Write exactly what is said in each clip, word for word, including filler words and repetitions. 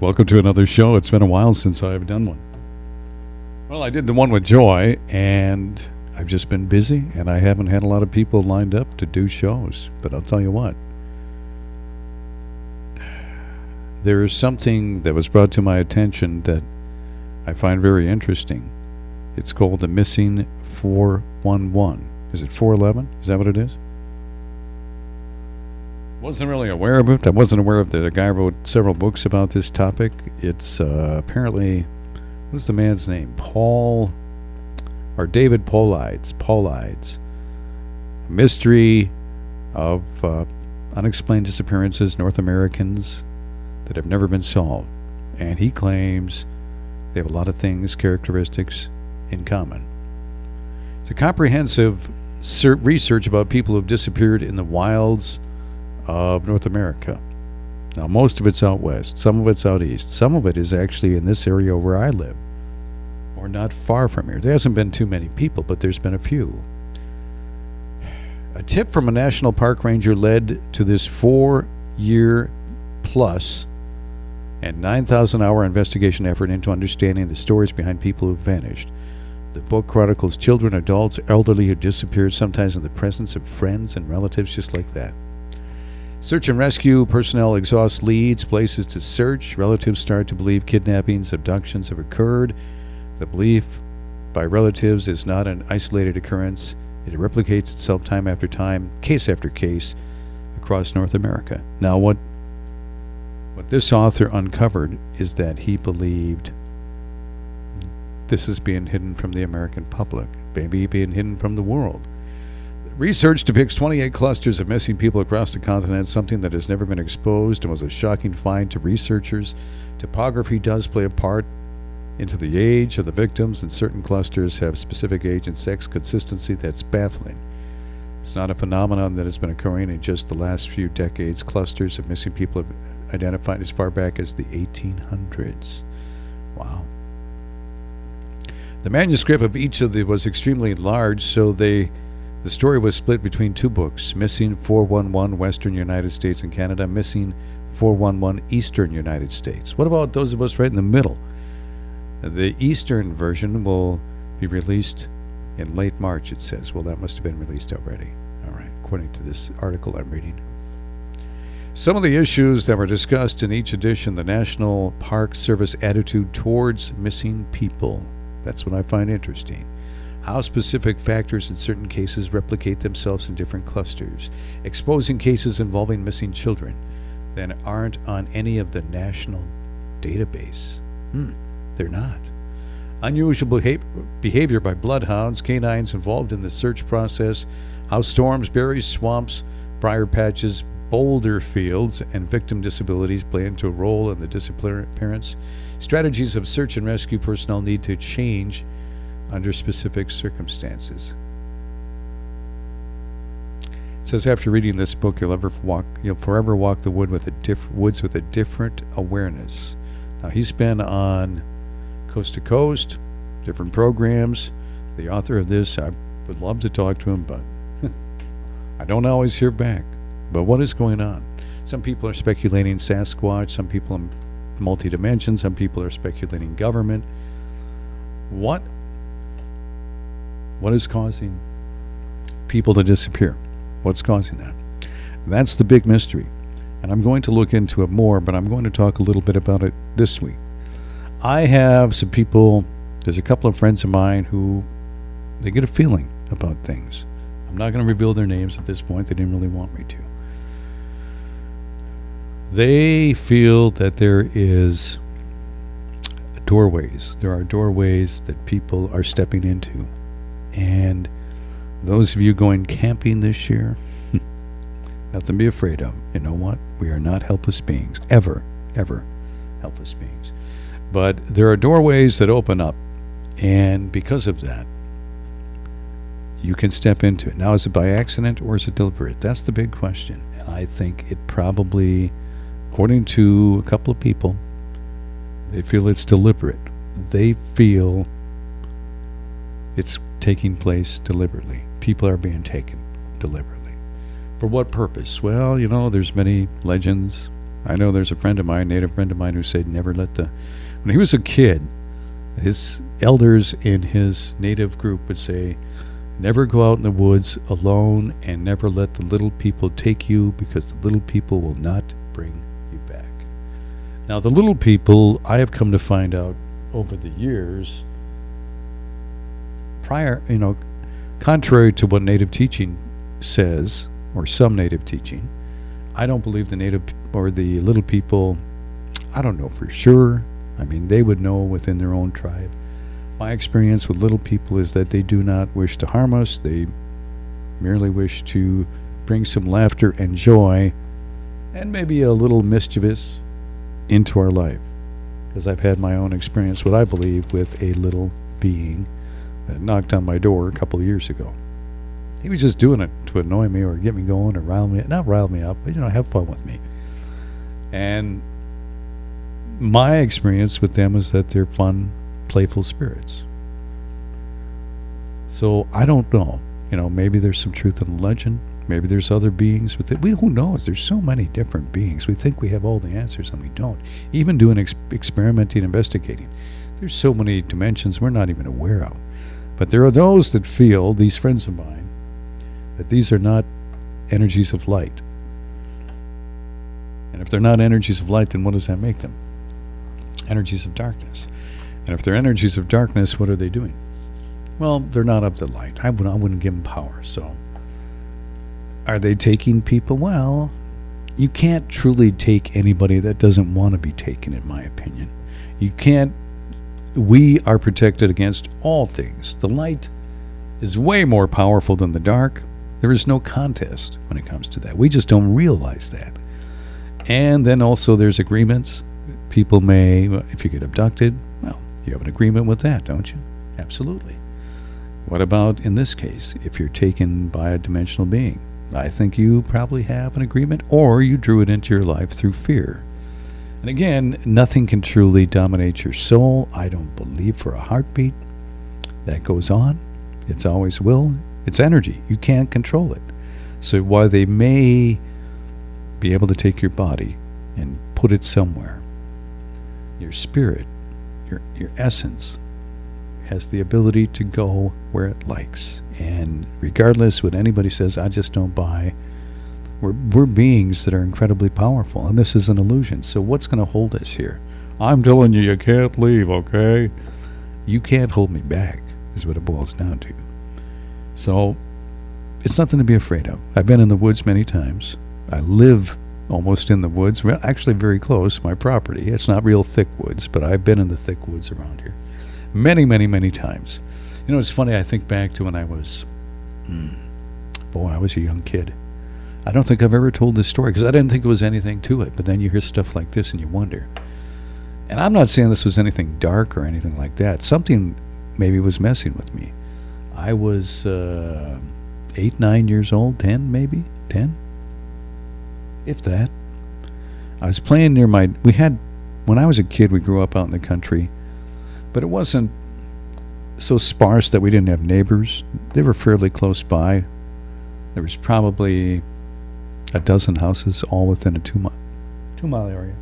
Welcome to another show. It's been a while since I've done one. Well, I did the one with Joy, and I've just been busy, and I haven't had a lot of people lined up to do shows. But I'll tell you what. There is something that was brought to my attention that I find very interesting. It's called the Missing four one one. Is it four eleven? Is that what it is? Wasn't really aware of it. I wasn't aware of that a guy wrote several books about this topic. It's uh, apparently, what's the man's name? Paul, or David Paulides. Paulides. Mystery of uh, unexplained disappearances, North Americans that have never been solved. And he claims they have a lot of things, characteristics in common. It's a comprehensive ser- research about people who have disappeared in the wilds of North America. Now, most of it's out west, some of it's out east, some of it is actually in this area where I live, or not far from here. There hasn't been too many people, but there's been a few. A tip from a national park ranger led to this four-year plus and nine thousand hour investigation effort into understanding the stories behind people who vanished. The book chronicles children, adults, elderly who disappeared, sometimes in the presence of friends and relatives, just like that. Search and rescue personnel exhaust leads, places to search. Relatives start to believe kidnappings, abductions have occurred. The belief by relatives is not an isolated occurrence. It replicates itself time after time, case after case, across North America. Now, what what this author uncovered is that he believed this is being hidden from the American public, maybe being hidden from the world. Research depicts twenty-eight clusters of missing people across the continent, something that has never been exposed and was a shocking find to researchers. Topography does play a part into the age of the victims, and certain clusters have specific age and sex consistency that's baffling. It's not a phenomenon that has been occurring in just the last few decades. Clusters of missing people have identified as far back as the eighteen hundreds. Wow. The manuscript of each of them was extremely large, so they The story was split between two books, Missing four one one Western United States and Canada, Missing four one one Eastern United States. What about those of us right in the middle? The Eastern version will be released in late March, it says. Well, that must have been released already. All right, according to this article I'm reading. Some of the issues that were discussed in each edition, the National Park Service attitude towards missing people. That's what I find interesting. How specific factors in certain cases replicate themselves in different clusters, exposing cases involving missing children that aren't on any of the national database. Hmm, they're not. Unusual behavior, behavior by bloodhounds, canines involved in the search process, how storms, berries, swamps, briar patches, boulder fields, and victim disabilities play into a role in the disappearance. Strategies of search and rescue personnel need to change under specific circumstances. It says after reading this book, you'll ever walk, you'll forever walk the wood with a diff, woods with a different awareness. Now, he's been on Coast to Coast, different programs. The author of this, I would love to talk to him, but I don't always hear back. But what is going on? Some people are speculating Sasquatch, some people in multi-dimension, some people are speculating government. What What is causing people to disappear? What's causing that? That's the big mystery. And I'm going to look into it more, but I'm going to talk a little bit about it this week. I have some people, there's a couple of friends of mine who, they get a feeling about things. I'm not going to reveal their names at this point. They didn't really want me to. They feel that there is doorways. There are doorways that people are stepping into. And those of you going camping this year, nothing to be afraid of. You know what? We are not helpless beings. Ever, ever helpless beings. But there are doorways that open up. And because of that, you can step into it. Now, is it by accident or is it deliberate? That's the big question. And I think it probably, according to a couple of people, they feel it's deliberate. They feel it's taking place deliberately. People are being taken deliberately. For what purpose? Well, you know, there's many legends I know there's a friend of mine, native friend of mine, who said never let the... When he was a kid, his elders in his native group would say, never go out in the woods alone and never let the little people take you, because the little people will not bring you back. Now, the little people, I have come to find out over the years, prior, you know, contrary to what native teaching says, or some native teaching, I don't believe the native or the little people, I don't know for sure. I mean, they would know within their own tribe. My experience with little people is that they do not wish to harm us. They merely wish to bring some laughter and joy and maybe a little mischievous into our life. Because I've had my own experience, what I believe, with a little being that knocked on my door a couple of years ago. He was just doing it to annoy me or get me going or rile me, not rile me up, but, you know, have fun with me. And my experience with them is that they're fun, playful spirits. So I don't know. You know, maybe there's some truth in the legend. Maybe there's other beings with it. We, who knows? There's so many different beings. We think we have all the answers, and we don't. Even doing ex- experimenting, investigating, there's so many dimensions we're not even aware of. But there are those that feel, these friends of mine, that these are not energies of light. And if they're not energies of light, then what does that make them? Energies of darkness. And if they're energies of darkness, what are they doing? Well, they're not of the light. I wouldn't, I wouldn't give them power. So, are they taking people? Well, you can't truly take anybody that doesn't want to be taken, in my opinion. You can't. We are protected against all things. The light is way more powerful than the dark. There is no contest when it comes to that. We just don't realize that. And then also there's agreements. People may, if you get abducted, well, you have an agreement with that, don't you? Absolutely. What about in this case, if you're taken by a dimensional being? I think you probably have an agreement, or you drew it into your life through fear. And again, nothing can truly dominate your soul. I don't believe for a heartbeat. That goes on. It's always will. It's energy. You can't control it. So while they may be able to take your body and put it somewhere, your spirit, your your essence, has the ability to go where it likes. And regardless what anybody says, I just don't buy. We're, we're beings that are incredibly powerful, and this is an illusion. So what's going to hold us here? I'm telling you, you can't leave, okay? You can't hold me back, is what it boils down to. So it's nothing to be afraid of. I've been in the woods many times. I live almost in the woods, actually very close, my property. It's not real thick woods, but I've been in the thick woods around here many, many, many times. You know, it's funny, I think back to when I was, hmm, boy, I was a young kid. I don't think I've ever told this story because I didn't think it was anything to it, but then you hear stuff like this and you wonder. And I'm not saying this was anything dark or anything like that. Something maybe was messing with me. I was uh, eight, nine years old, ten maybe, ten, if that. I was playing near my, we had, when I was a kid, we grew up out in the country, but it wasn't so sparse that we didn't have neighbors. They were fairly close by. There was probably a dozen houses all within a two mile, two mile area.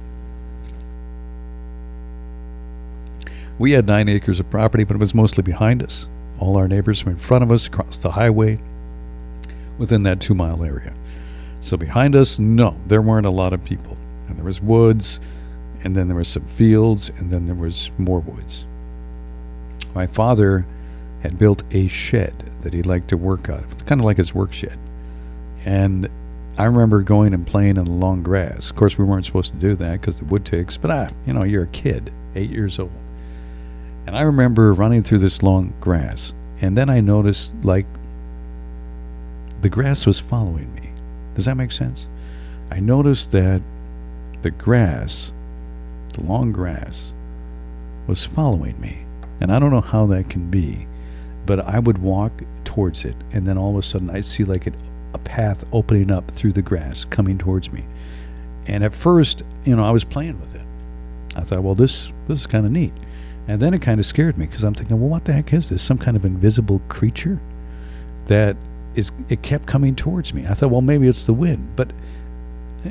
We had nine acres of property, but it was mostly behind us. All our neighbors were in front of us, across the highway, within that two mile area. So behind us, no, there weren't a lot of people. And there was woods, and then there was some fields, and then there was more woods. My father had built a shed that he liked to work out of, kind of like his work shed. And I remember going and playing in the long grass. Of course, we weren't supposed to do that because the wood ticks, but ah, you know, you're a kid, eight years old. And I remember running through this long grass, and then I noticed, like, the grass was following me. Does that make sense? I noticed that the grass, the long grass, was following me. And I don't know how that can be, but I would walk towards it, and then all of a sudden I'd see like a, a path opening up through the grass coming towards me. And at first, you know, I was playing with it. I thought, well, this this is kind of neat. And then it kind of scared me because I'm thinking, well, what the heck is this? Some kind of invisible creature that is, it kept coming towards me. I thought, well, maybe it's the wind. But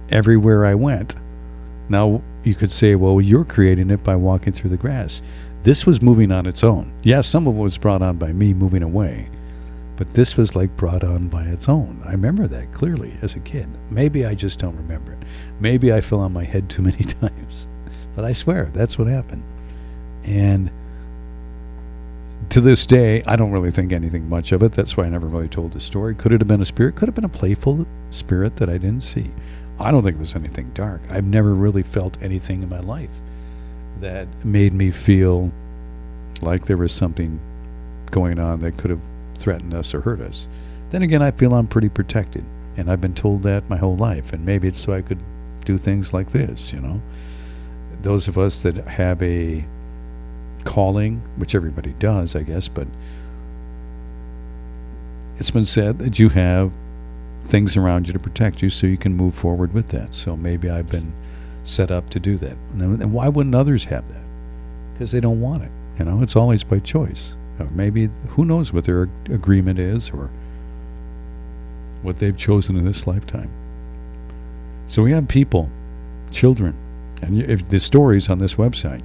everywhere I went. Now, you could say, well, you're creating it by walking through the grass. This was moving on its own. Yeah, some of it was brought on by me moving away, but this was like brought on by its own. I remember that clearly as a kid. Maybe I just don't remember it. Maybe I fell on my head too many times. But I swear, that's what happened. And to this day, I don't really think anything much of it. That's why I never really told the story. Could it have been a spirit? Could have been a playful spirit that I didn't see. I don't think it was anything dark. I've never really felt anything in my life that made me feel like there was something going on that could have threatened us or hurt us. Then again, I feel I'm pretty protected, and I've been told that my whole life, and maybe it's so I could do things like this, you know. Those of us that have a calling, which everybody does, I guess, but it's been said that you have things around you to protect you so you can move forward with that. So maybe I've been set up to do that. And, and why wouldn't others have that? Because they don't want it. You know, it's always by choice. Or maybe, who knows what their ag- agreement is or what they've chosen in this lifetime. So we have people, children, and if the stories on this website,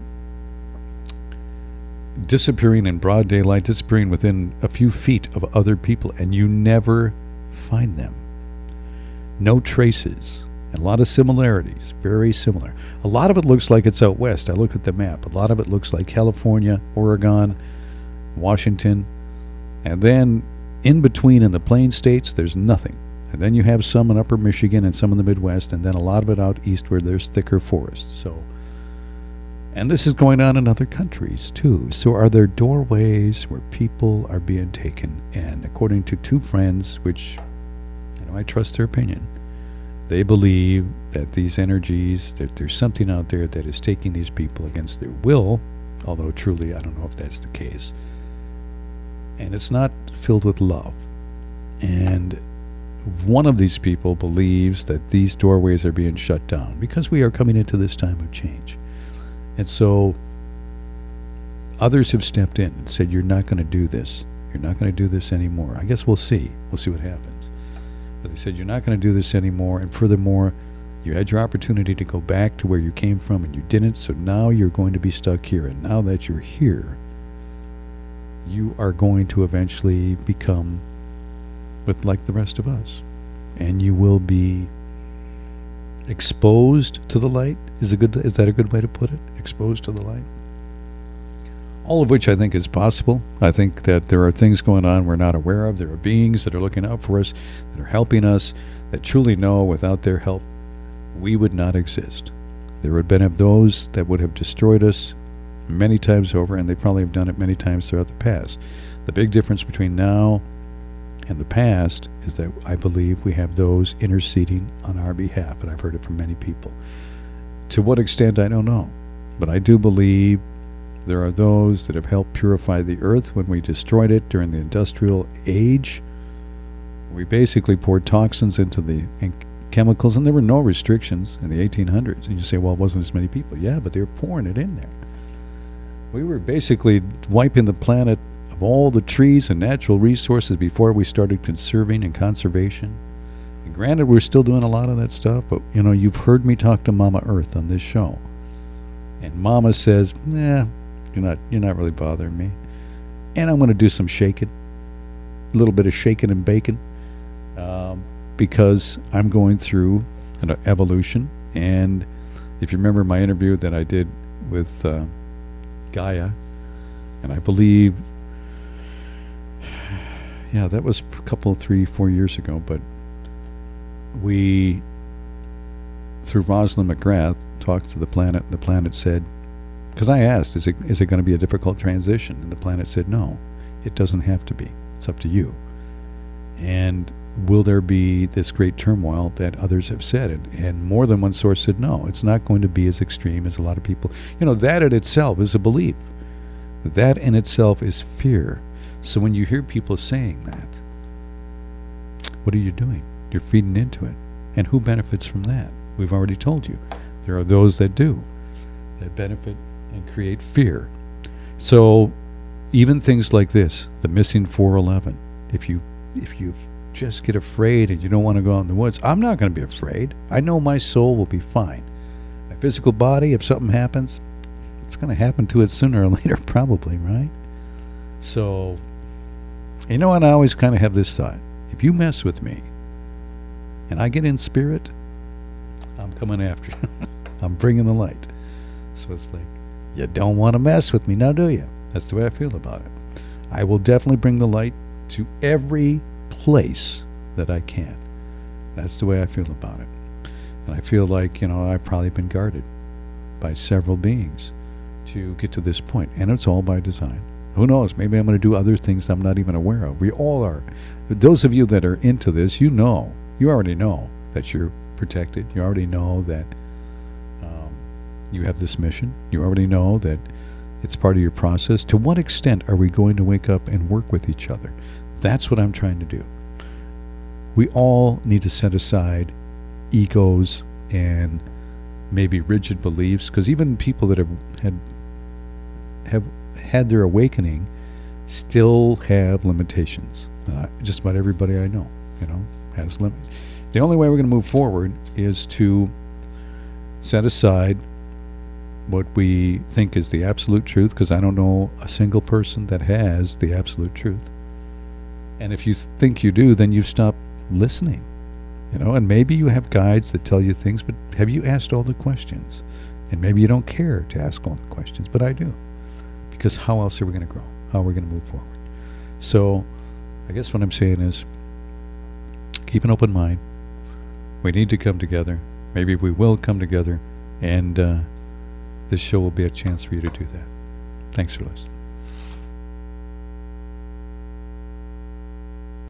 disappearing in broad daylight, disappearing within a few feet of other people, and you never find them. No traces. And a lot of similarities, very similar. A lot of it looks like it's out west. I look at the map. A lot of it looks like California, Oregon, Washington. And then in between in the plain states, there's nothing. And then you have some in upper Michigan and some in the Midwest, and then a lot of it out east where there's thicker forests. So, and this is going on in other countries too. So are there doorways where people are being taken? And according to two friends, which you know I trust their opinion, they believe that these energies, that there's something out there that is taking these people against their will, although truly I don't know if that's the case. And it's not filled with love. And one of these people believes that these doorways are being shut down because we are coming into this time of change. And so others have stepped in and said, you're not going to do this. You're not going to do this anymore. I guess we'll see. We'll see what happens. But they said, you're not going to do this anymore. And furthermore, you had your opportunity to go back to where you came from and you didn't. So now you're going to be stuck here. And now that you're here, you are going to eventually become with like the rest of us. And you will be exposed to the light. Is a good is that a good way to put it? Exposed to the light. All of which I think is possible. I think that there are things going on we're not aware of. There are beings that are looking out for us, that are helping us, that truly know without their help we would not exist. There would have been of those that would have destroyed us many times over, and they probably have done it many times throughout the past. The big difference between now and the past is that I believe we have those interceding on our behalf, and I've heard it from many people. To what extent, I don't know. But I do believe there are those that have helped purify the earth when we destroyed it during the industrial age. We basically poured toxins into the in chemicals, and there were no restrictions in the eighteen hundreds. And you say, well, it wasn't as many people. Yeah, but they were pouring it in there. We were basically wiping the planet of all the trees and natural resources before we started conserving and conservation. And granted, we're still doing a lot of that stuff, but, you know, you've heard me talk to Mama Earth on this show. And Mama says, nah, you're not, you're not really bothering me. And I'm going to do some shaking, a little bit of shaking and baking, um, because I'm going through an evolution. And if you remember my interview that I did with uh, Gaia, and I believe, yeah, that was a couple, three, four years ago, but we, through Rosalind McGrath, talked to the planet, and the planet said, because I asked, is it is it going to be a difficult transition? And the planet said, no, it doesn't have to be. It's up to you. And will there be this great turmoil that others have said? And, and more than one source said, no, it's not going to be as extreme as a lot of people. You know, that in itself is a belief. That in itself is fear. So when you hear people saying that, what are you doing? You're feeding into it. And who benefits from that? We've already told you. There are those that do, that benefit and create fear. So even things like this, the missing four eleven, if you if you've just get afraid and you don't want to go out in the woods. I'm not going to be afraid. I know my soul will be fine. My physical body, if something happens, it's going to happen to it sooner or later, probably, right? So, you know what? I always kind of have this thought. If you mess with me and I get in spirit, I'm coming after you. I'm bringing the light. So it's like, you don't want to mess with me now, do you? That's the way I feel about it. I will definitely bring the light to every place that I can. That's the way I feel about it. And I feel like, you know, I've probably been guarded by several beings to get to this point. And it's all by design. Who knows? Maybe I'm going to do other things I'm not even aware of. We all are. Those of you that are into this, you know, you already know that you're protected. You already know that um, you have this mission. You already know that it's part of your process. To what extent are we going to wake up and work with each other? That's what I'm trying to do. We all need to set aside egos and maybe rigid beliefs, because even people that have had have had their awakening still have limitations. Uh, just about everybody I know, you know, has limits. The only way we're going to move forward is to set aside what we think is the absolute truth, because I don't know a single person that has the absolute truth. And if you th- think you do, then you stop listening, you know, and maybe you have guides that tell you things, but have you asked all the questions? And maybe you don't care to ask all the questions, but I do. Because how else are we going to grow? How are we going to move forward? So I guess what I'm saying is, keep an open mind. We need to come together. Maybe we will come together, and uh, this show will be a chance for you to do that. Thanks for listening.